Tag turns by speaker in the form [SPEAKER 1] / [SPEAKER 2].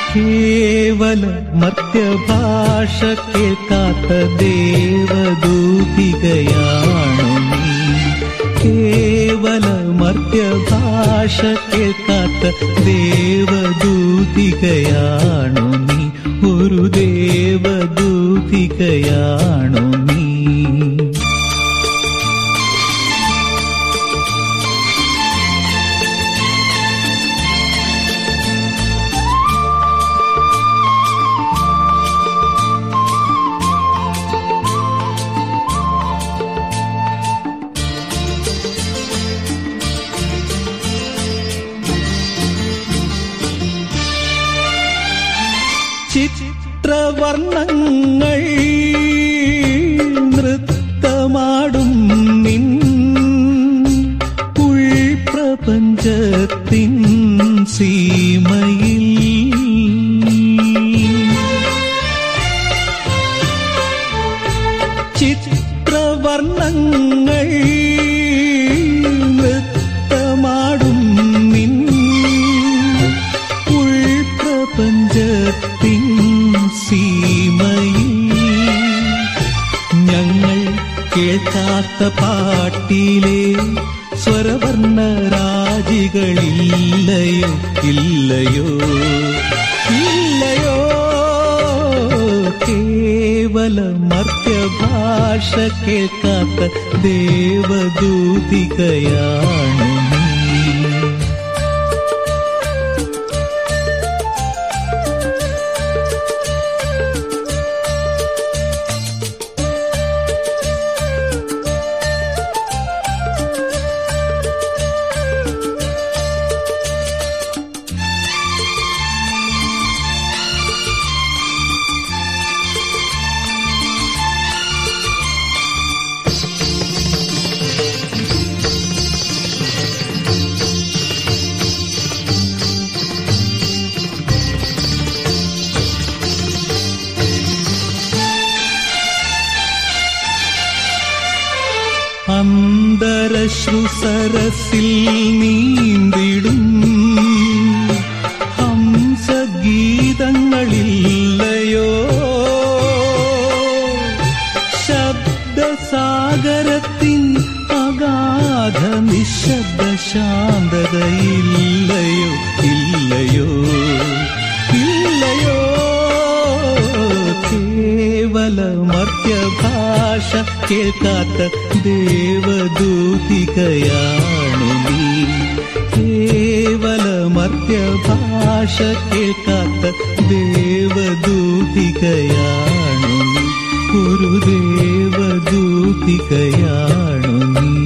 [SPEAKER 1] കേവല മർത്യഭാഷ കേൾക്കാത്ത ദേവദൂതികയാണു നീ. കേവല മർത്യഭാഷ കേൾക്കാത്ത ദേവദൂതികയാണു നീ. ഒരു ദേവദൂതികയാണു നീ. ചിത്രവർണ്ണങ്ങൾ നൃത്തമാടും നിൻ ഉൾപ്രപഞ്ചത്തിൻ സീമയിൽ. ചിത്രവർണ്ണങ്ങൾ നൃത്തമാടും നിൻ ഉൾപ്രപഞ്ചത്തിൻ സീമയിൽ. ഞങ്ങൾ കേൾക്കാത്ത പാട്ടിലെ സ്വരവർണ്ണരാജികളില്ലയോ ഇല്ലയോ ഇല്ലയോ. കേവല മർത്യഭാഷ കേൾക്കാത്ത ദേവദൂതികയാണു നീ. അന്തരശ്രുസരസിൽ നീന്തിടും ഹംസഗീതങ്ങളില്ലയോ. ശബ്ദസാഗരത്തിൻ അഗാധ നിശബ്ദ ശാന്തതയില്ലയോ ഇല്ലയോ ഇല്ലയോ. കേവല മർത്യഭാഷ കേൾക്കാത്ത ദേവദൂതികയാണു നീ. കേവല മർത്യഭാഷ കേൾക്കാത്ത ദേവദൂതികയാണു നീ. ഒരു ദേവദൂതികയാണു നീ.